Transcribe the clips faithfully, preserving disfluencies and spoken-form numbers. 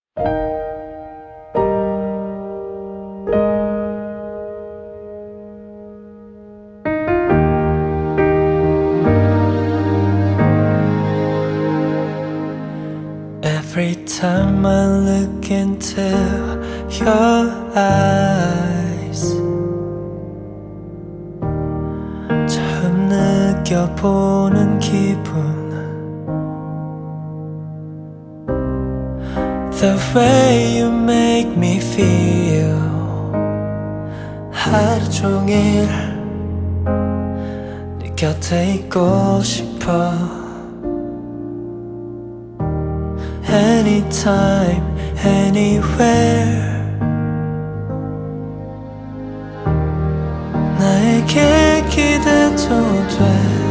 Every time I look into your eyes, 처음 느껴보는 기분, the way you make me feel. 하루 종일 네 곁에 있고 싶어. Anytime, anywhere. 나에게 기대도 돼.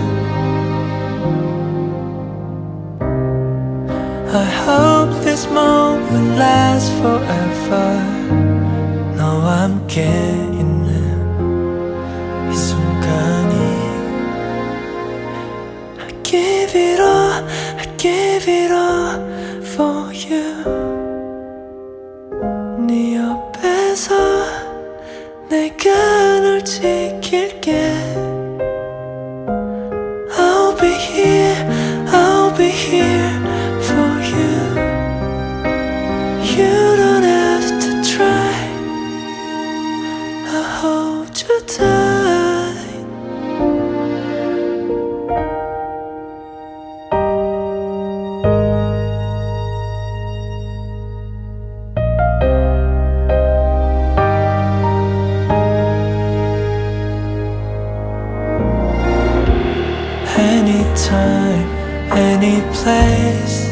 I hope this moment lasts forever. 너와 함께 있는 이 순간이. I give it all, I give it all for you. 네 옆에서 내가 널 지킬게. I'll be here, I'll be here for you. You don't have to try. I'll hold you tight. Anytime, any place.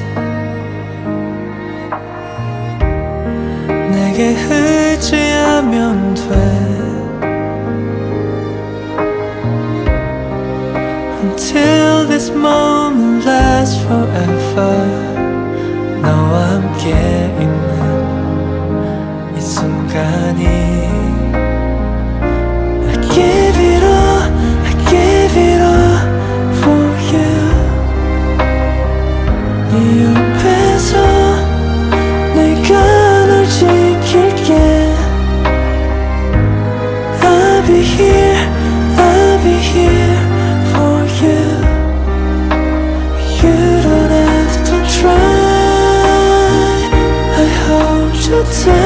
내게 의지하면 돼. Until this moment lasts forever. 너와 함께 있는 이 순간이. I give it all, I give it all for you. 네 옆에서 내가 널 지킬게. I'll be here, I'll be here for you. You don't have to try. I hold you tight.